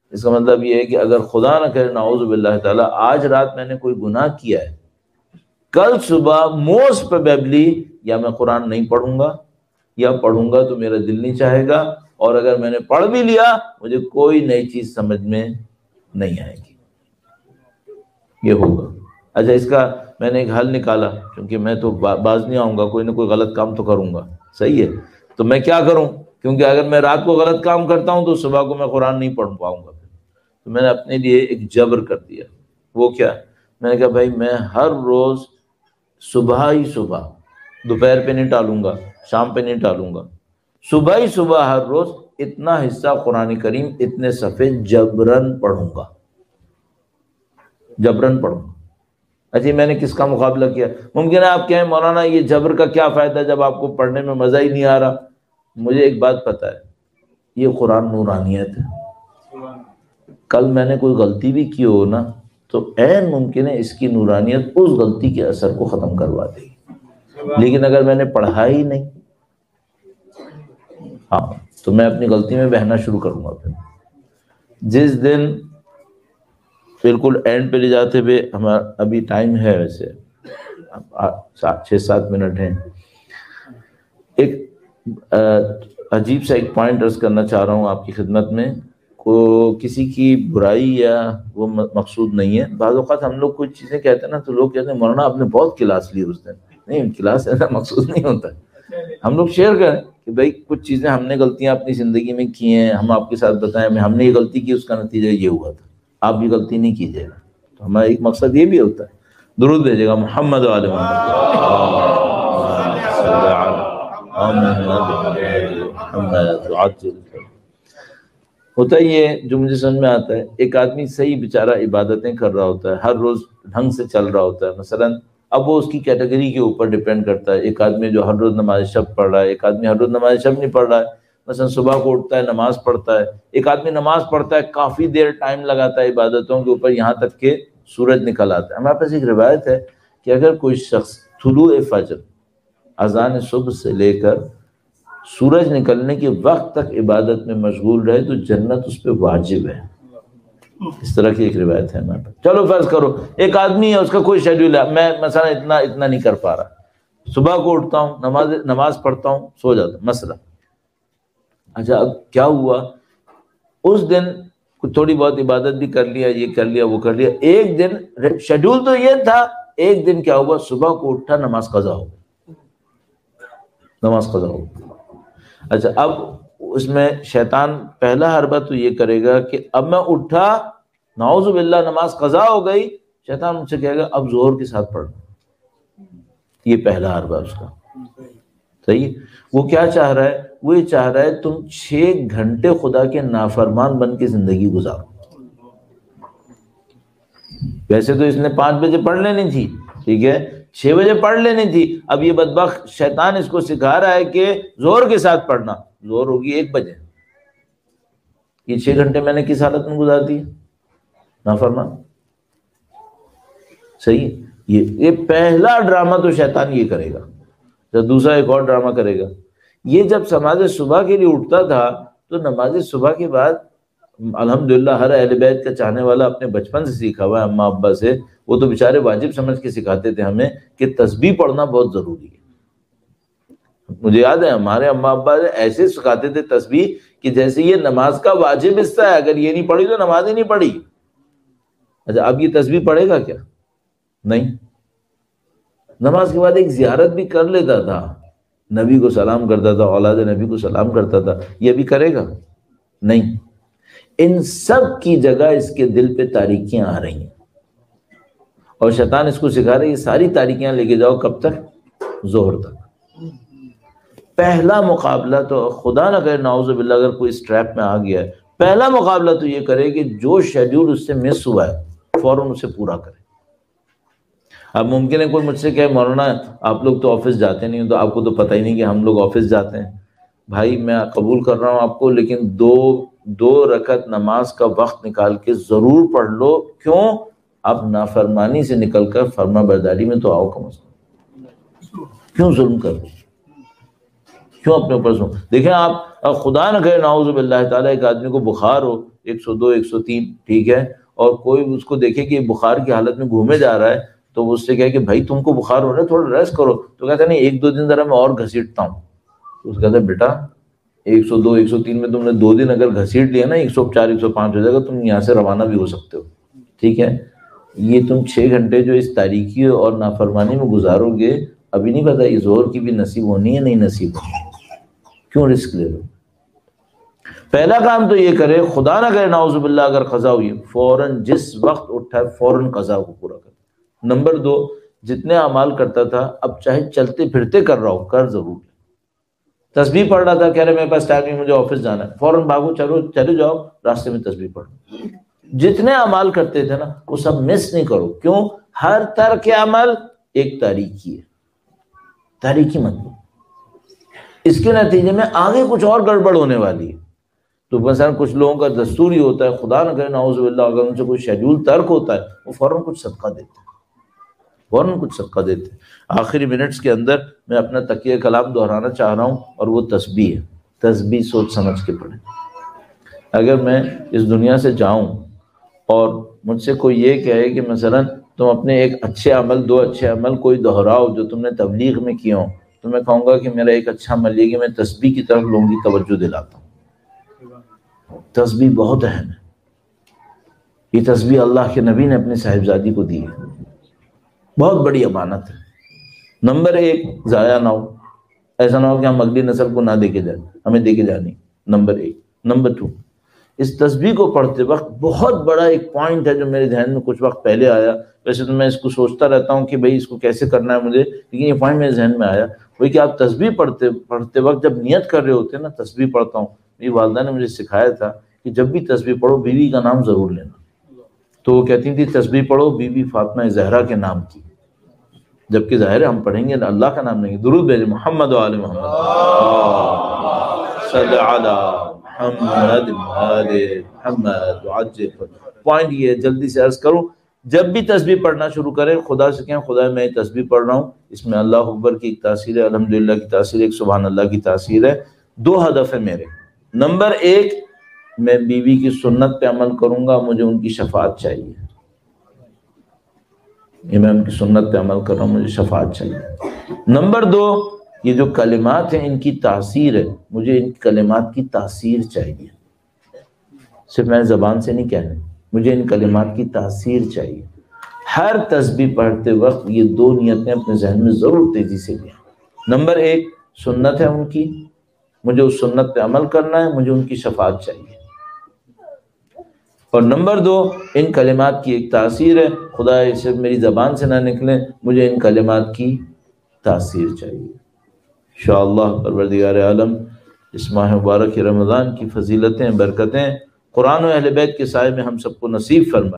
اس کا مطلب یہ ہے کہ اگر خدا نہ کرے نعوذ باللہ تعالیٰ آج رات میں نے کوئی گناہ کیا ہے، کل صبح موسٹ پروبیبلی یا میں قرآن نہیں پڑھوں گا، یا پڑھوں گا تو میرا دل نہیں چاہے گا، اور اگر میں نے پڑھ بھی لیا مجھے کوئی نئی چیز سمجھ میں نہیں آئے گی، یہ ہوگا۔ اچھا، اس کا میں نے ایک حل نکالا، کیونکہ میں تو باز نہیں آؤں گا، کوئی نہ کوئی غلط کام تو کروں گا، صحیح ہے؟ تو میں کیا کروں؟ کیونکہ اگر میں رات کو غلط کام کرتا ہوں تو صبح کو میں قرآن نہیں پڑھ پاؤں گا، تو میں نے اپنے لیے ایک جبر کر دیا۔ وہ کیا؟ میں نے کہا بھائی میں ہر روز صبح ہی صبح، دوپہر پہ نہیں ٹالوں گا، شام پہ نہیں ٹالوں گا، صبح ہی صبح ہر روز اتنا حصہ قرآن کریم اتنے صفحے جبرن پڑھوں گا، جبرن پڑھوں گا۔ اچھا، میں نے کس کا مقابلہ کیا؟ ممکن ہے آپ کہیں مولانا یہ جبر کا کیا فائدہ جب آپ کو پڑھنے میں مزہ ہی نہیں آ رہا۔ مجھے ایک بات پتہ ہے، یہ قرآن نورانیت ہے، کل میں نے کوئی غلطی بھی کی ہو نا تو عین ممکن ہے اس کی نورانیت اس غلطی کے اثر کو ختم کروا دے گی، لیکن اگر میں نے پڑھا ہی نہیں تو میں اپنی غلطی میں بہنا شروع کروں گا۔ پھر جس دن بالکل اینڈ پہ لے جاتے ہوئے، ہمارا ابھی ٹائم ہے ویسے 6-7 منٹ ہیں، ایک عجیب سا ایک پوائنٹ عرض کرنا چاہ رہا ہوں آپ کی خدمت میں، کو کسی کی برائی یا وہ مقصود نہیں ہے۔ بعض اوقات ہم لوگ کچھ چیزیں کہتے ہیں نا تو لوگ کہتے ہیں مولانا آپ نے بہت کلاس لی اس دن، نہیں کلاس ایسا مقصود نہیں ہوتا۔ ہم لوگ شیئر کریں کہ بھائی کچھ چیزیں ہم نے غلطیاں اپنی زندگی میں کی ہیں، ہم آپ کے ساتھ بتائیں ہم نے یہ غلطی کی، اس کا نتیجہ یہ ہوا تھا، آپ بھی غلطی نہیں کیجیے گا۔ تو ہمارا ایک مقصد یہ بھی ہوتا ہے۔ درود بھیجے گا محمد و آل محمد۔ ہوتا یہ جو مجھے سمجھ میں آتا ہے، ایک آدمی صحیح بیچارہ عبادتیں کر رہا ہوتا ہے، ہر روز ڈھنگ سے چل رہا ہوتا ہے، مثلا اب وہ اس کی کیٹیگری کے اوپر ڈیپینڈ کرتا ہے۔ ایک آدمی جو ہر روز نماز شب پڑھ رہا ہے، ایک آدمی ہر روز نماز شب نہیں پڑھ رہا ہے، مثلا صبح کو اٹھتا ہے نماز پڑھتا ہے، ایک آدمی نماز پڑھتا ہے کافی دیر ٹائم لگاتا ہے عبادتوں کے اوپر یہاں تک کہ سورج نکل آتا ہے۔ ہمارے پاس ایک روایت ہے کہ اگر کوئی شخص طلوع فجر، اذان صبح سے لے کر سورج نکلنے کے وقت تک عبادت میں مشغول رہے تو جنت اس پہ واجب ہے، اس طرح کی ایک روایت ہے ہمارے پاس۔ چلو فرض کرو ایک آدمی ہے، اس کا کوئی شیڈیول ہے، میں مثلا اتنا نہیں کر پا رہا، صبح کو اٹھتا ہوں نماز پڑھتا ہوں سو جاتا ہوں مثلا۔ اچھا اب کیا ہوا، اس دن تھوڑی بہت عبادت بھی کر لیا، یہ کر لیا وہ کر لیا، ایک دن شیڈیول تو یہ تھا، ایک دن کیا ہوا صبح کو اٹھا نماز قضا ہو گئی، نماز قضا ہو گئی۔ اچھا اب اس میں شیطان پہلا حربہ تو یہ کرے گا کہ اب میں اٹھا نعوذ باللہ نماز قضا ہو گئی، شیطان مجھ سے کہے گا اب ظہر کے ساتھ پڑھنا، یہ پہلا حربہ اس کا، صحیح۔ وہ کیا چاہ رہا ہے؟ وہ یہ چاہ رہا ہے تم 6 گھنٹے خدا کے نافرمان بن کے زندگی گزارو۔ ویسے تو اس نے 5 بجے پڑھ لینی تھی، ٹھیک ہے 6 بجے پڑھ لینی تھی، اب یہ بدبخت شیطان اس کو سکھا رہا ہے کہ ظہر کے ساتھ پڑھنا، ظہر ہوگی 1 بجے، یہ 6 گھنٹے میں نے کس حالت میں گزار دی؟ نافرمان، صحیح۔ یہ پہلا ڈرامہ تو شیطان یہ کرے گا، جب دوسرا ایک اور ڈرامہ کرے گا۔ یہ جب نماز صبح کے لیے اٹھتا تھا تو نماز صبح کے بعد الحمدللہ ہر اہل بیت کا چاہنے والا اپنے بچپن سے سیکھا ہوا ہے، اماں ابا سے، وہ تو بیچارے واجب سمجھ کے سکھاتے تھے ہمیں کہ تسبیح پڑھنا بہت ضروری ہے۔ مجھے یاد ہے ہمارے اماں ابا ایسے سکھاتے تھے تسبیح کہ جیسے یہ نماز کا واجب حصہ ہے، اگر یہ نہیں پڑھی تو نماز ہی نہیں پڑھی۔ اچھا اب یہ تسبیح پڑھے گا کیا؟ نہیں۔ نماز کے بعد ایک زیارت بھی کر لیتا تھا، نبی کو سلام کرتا تھا، اولاد نبی کو سلام کرتا تھا، یہ بھی کرے گا؟ نہیں۔ ان سب کی جگہ اس کے دل پہ تاریکیاں آ رہی ہیں، اور شیطان اس کو سکھا رہا ہے یہ ساری تاریکیاں لے کے جاؤ کب تک؟ ظہر تک۔ پہلا مقابلہ تو خدا نہ کرے نعوذ باللہ اگر کوئی اس ٹریپ میں آ گیا ہے، پہلا مقابلہ تو یہ کرے کہ جو شیڈیول اس سے مس ہوا ہے فوراً اسے پورا کرے۔ اب ممکن ہے کوئی مجھ سے کہے مولانا آپ لوگ تو آفس جاتے نہیں ہو تو آپ کو تو پتہ ہی نہیں کہ ہم لوگ آفس جاتے ہیں۔ بھائی میں قبول کر رہا ہوں آپ کو، لیکن دو رکعت نماز کا وقت نکال کے ضرور پڑھ لو۔ کیوں؟ اب نافرمانی سے نکل کر فرما برداری میں تو آؤ، کم از کم کیوں ظلم کر دو، کیوں اپنے اوپر ظلم؟ دیکھیں آپ اور خدا نہ کرے نعوذ باللہ تعالیٰ ایک آدمی کو بخار ہو 102 103 ٹھیک ہے، اور کوئی اس کو دیکھے کہ بخار کی حالت میں گھومے جا رہا ہے، تو وہ اس سے کہے کہ بھائی تم کو بخار ہو رہا ہے تھوڑا ریسٹ کرو، تو کہتا ہے نہیں 1-2 دن ذرا میں اور گھسیٹتا ہوں. تو اس کہتا ہے بیٹا 102 103 میں تم نے 2 دن اگر گھسیٹ لیا نا 104 105 ہو جائے گا، تم یہاں سے روانہ بھی ہو سکتے ہو. ٹھیک ہے، یہ تم 6 گھنٹے جو اس تاریکی اور نافرمانی میں گزارو گے، ابھی نہیں پتا یہ زہر کی بھی نصیب ہونی ہے نہیں نصیب ہونی. کیوں رسک لے لو؟ پہلا کام تو یہ کرے، خدا نہ کرے نعوذ باللہ اگر قضا ہوئی فوراً جس وقت اٹھا ہے فوراً قضا کو پورا کر. نمبر 2، جتنے اعمال کرتا تھا اب چاہے چلتے پھرتے کر رہا ہو کر ضرور. تسبیح پڑھ رہا تھا، کہہ رہے میرے پاس ٹائم نہیں مجھے آفس جانا ہے، فوراً بھاگو چلے جاؤ راستے میں تسبیح پڑھو. جتنے اعمال کرتے تھے نا وہ سب مس نہیں کرو. کیوں؟ ہر ترک عمل ایک تاریکی ہے، تاریکی مطلب اس کے نتیجے میں آگے کچھ اور گڑبڑ ہونے والی ہے. تو مثلا کچھ لوگوں کا دستور ہی ہوتا ہے، خدا نہ کرے نعوذ باللہ اگر ان سے کوئی شیڈول ترک ہوتا ہے وہ فوراً کچھ صدقہ دیتے ہیں، فوراً کچھ صدقہ دیتے ہیں. آخری منٹس کے اندر میں اپنا تکیہ کلام دہرانا چاہ رہا ہوں، اور وہ تسبیح ہے. تسبیح سوچ سمجھ کے پڑھیں. اگر میں اس دنیا سے جاؤں اور مجھ سے کوئی یہ کہے کہ مثلا تم اپنے ایک اچھے عمل 2 اچھے عمل کوئی دہراؤ جو تم نے تبلیغ میں کیا ہوں، تو میں کہوں گا کہ میرا ایک اچھا عمل یہ کہ میں تسبیح کی طرف لوگوں کی توجہ دلاتا ہوں. تسبیح بہت اہم ہے. یہ تسبیح اللہ کے نبی نے اپنے صاحبزادی کو دی ہے، بہت بڑی امانت ہے. نمبر 1 ضائع نہ ہو، ایسا نہ ہو کہ ہم اگلی نسل کو نہ دے کے جائیں، ہمیں دے کے جانی. نمبر 1. نمبر 2، اس تسبیح کو پڑھتے وقت بہت بڑا ایک پوائنٹ ہے جو میرے ذہن میں کچھ وقت پہلے آیا. ویسے تو میں اس کو سوچتا رہتا ہوں کہ بھئی اس کو کیسے کرنا ہے مجھے، لیکن یہ پوائنٹ میرے ذہن میں آیا وہی کہ آپ تسبیح پڑھتے وقت جب نیت کر رہے ہوتے ہیں نا، تسبیح پڑھتا ہوں، میری والدہ نے مجھے سکھایا تھا کہ جب بھی تسبیح پڑھو بیوی کا نام ضرور لینا. تو وہ کہتی تھی تسبیح پڑھو بی بی فاطمہ زہرا کے نام کی، جبکہ ظاہر ہے ہم پڑھیں گے اللہ کا نام نہیں. درود بھیجیں محمد و آل محمد صلی علی محمد آل محمد عجل. پوائنٹ یہ ہے، جلدی سے عرض کروں، جب بھی تسبیح پڑھنا شروع کریں خدا سے کہیں خدا میں تسبیح پڑھ رہا ہوں، اس میں اللہ اکبر کی ایک تاثیر ہے، الحمدللہ کی تاثیر ہے، ایک سبحان اللہ کی تاثیر ہے. 2 ہدف ہے میرے. نمبر 1، میں بیوی کی سنت پہ عمل کروں گا، مجھے ان کی شفاعت چاہیے. یہ میں ان کی سنت پہ عمل کر رہا ہوں، مجھے شفاعت چاہیے. نمبر 2، یہ جو کلمات ہیں ان کی تاثیر ہے، مجھے ان کلمات کی تاثیر چاہیے. صرف میں زبان سے نہیں کہنا، مجھے ان کلمات کی تاثیر چاہیے. ہر تسبیح پڑھتے وقت یہ 2 نیتیں اپنے ذہن میں ضرور تیزی سے لیں. نمبر 1 سنت ہے ان کی، مجھے اس سنت پہ عمل کرنا ہے، مجھے ان کی شفاعت چاہیے. اور نمبر 2 ان کلمات کی ایک تاثیر ہے، خدا صرف میری زبان سے نہ نکلیں، مجھے ان کلمات کی تاثیر چاہیے. انشاءاللہ پروردگار عالم اس ماہ مبارک رمضان کی فضیلتیں برکتیں قرآن و اہل بیت کے سائے میں ہم سب کو نصیب فرمائے.